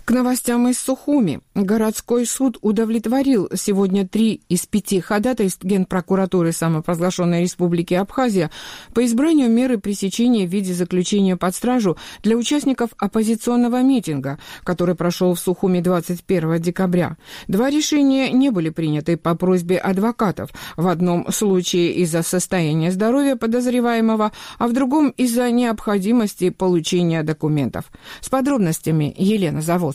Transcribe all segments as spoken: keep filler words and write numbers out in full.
К новостям из Сухуми. Городской суд удовлетворил сегодня три из пяти ходатайств Генпрокуратуры самопровозглашенной Республики Абхазия по избранию меры пресечения в виде заключения под стражу для участников оппозиционного митинга, который прошел в Сухуми двадцать первого декабря. Два решения не были приняты по просьбе адвокатов. В одном случае из-за состояния здоровья подозреваемого, а в другом из-за необходимости получения документов. С подробностями Елена Заводская.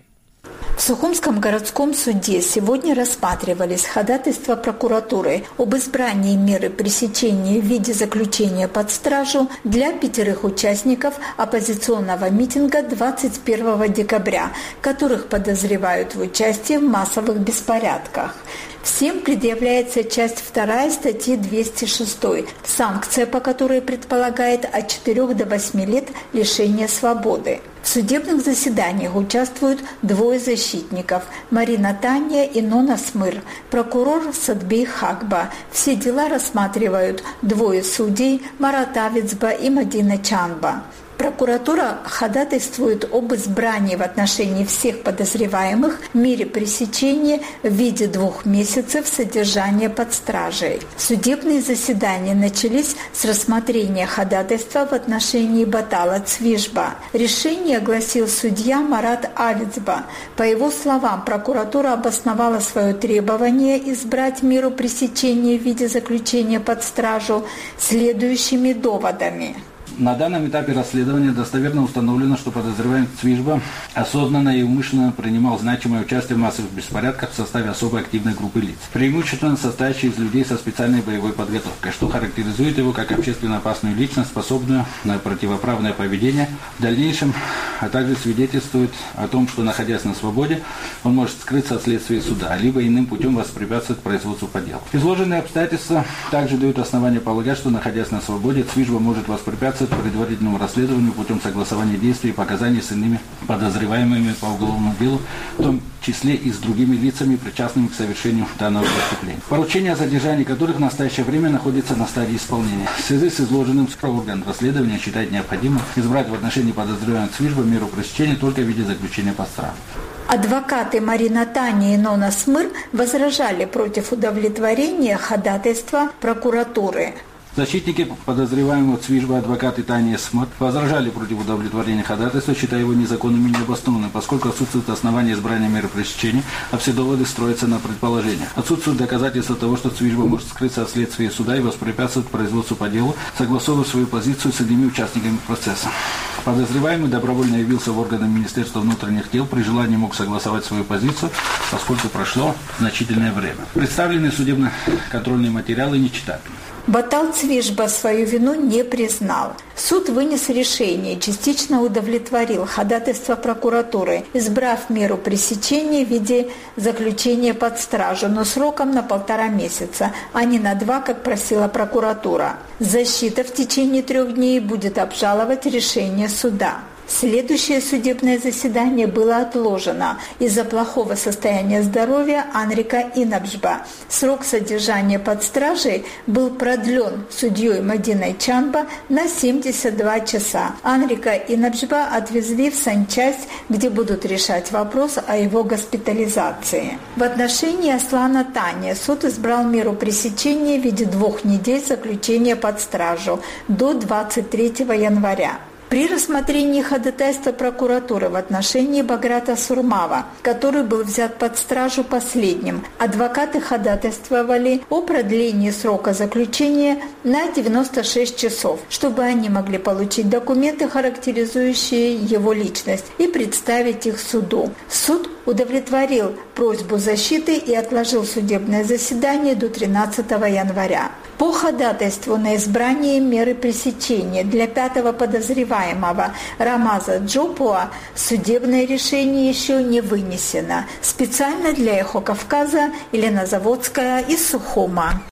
В Сухумском городском суде сегодня рассматривались ходатайства прокуратуры об избрании меры пресечения в виде заключения под стражу для пятерых участников оппозиционного митинга двадцать первого декабря, которых подозревают в участии в массовых беспорядках. Всем предъявляется часть вторая статьи двести шесть, санкция по которой предполагает от четырёх до восьми лет лишения свободы. В судебных заседаниях участвуют двое защитников – Марина Таня и Нона Смыр, прокурор Садбей Хакба. Все дела рассматривают двое судей – Марат Авицба и Мадина Чанба. Прокуратура ходатайствует об избрании в отношении всех подозреваемых мере пресечения в виде двух месяцев содержания под стражей. Судебные заседания начались с рассмотрения ходатайства в отношении Батала Цвижба. Решение огласил судья Марат Авицба. По его словам, прокуратура обосновала свое требование избрать меру пресечения в виде заключения под стражу следующими доводами. На данном этапе расследования достоверно установлено, что подозреваемый Цвижба осознанно и умышленно принимал значимое участие в массовых беспорядках в составе особой активной группы лиц, преимущественно состоящей из людей со специальной боевой подготовкой, что характеризует его как общественно опасную личность, способную на противоправное поведение в дальнейшем, а также свидетельствует о том, что, находясь на свободе, он может скрыться от следствия суда, либо иным путем воспрепятствовать производству по делу. Изложенные обстоятельства также дают основания полагать, что, находясь на свободе, Цвижба может воспрепятствовать предварительному расследованию путем согласования действий и показаний с иными подозреваемыми по уголовному делу, в том числе и с другими лицами, причастными к совершению данного преступления. Поручение о задержании которых в настоящее время находится на стадии исполнения. В связи с изложенным, орган расследования считает необходимым избрать в отношении подозреваемого Цвижба меру пресечения только в виде заключения под стражу. Адвокаты Марина Таня и Нона Смыр возражали против удовлетворения ходатайства прокуратуры. Защитники подозреваемого Цвижба, адвокаты Таня и Смыр, возражали против удовлетворения ходатайства, считая его незаконным и необоснованным, поскольку отсутствует основание избрания меры пресечения, а все доводы строятся на предположениях. Отсутствует доказательства того, что Цвижба может скрыться от следствия суда и воспрепятствовать производству по делу, согласовывая свою позицию с иными участниками процесса. Подозреваемый добровольно явился в органы Министерства внутренних дел, при желании мог согласовать свою позицию, поскольку прошло значительное время. Представленные судебно-контрольные материалы нечитабельны. Батал Цвижба свою вину не признал. Суд вынес решение, частично удовлетворил ходатайство прокуратуры, избрав меру пресечения в виде заключения под стражу, но сроком на полтора месяца, а не на два, как просила прокуратура. Защита в течение трех дней будет обжаловать решение суда. Следующее судебное заседание было отложено из-за плохого состояния здоровья Анрика Инабжба. Срок содержания под стражей был продлен судьей Мадиной Чанба на семьдесят два часа. Анрика Инабжба отвезли в санчасть, где будут решать вопрос о его госпитализации. В отношении Аслана Тани суд избрал меру пресечения в виде двух недель заключения под стражу до двадцать третьего января. При рассмотрении ходатайства прокуратуры в отношении Баграта Сурмава, который был взят под стражу последним, адвокаты ходатайствовали о продлении срока заключения на девяносто шесть часов, чтобы они могли получить документы, характеризующие его личность, и представить их суду. Суд удовлетворил просьбу защиты и отложил судебное заседание до тринадцатого января. По ходатайству на избрание меры пресечения для пятого подозреваемого Рамаза Джопуа судебное решение еще не вынесено. Специально для «Эхо Кавказа» Елена Заводская из Сухума.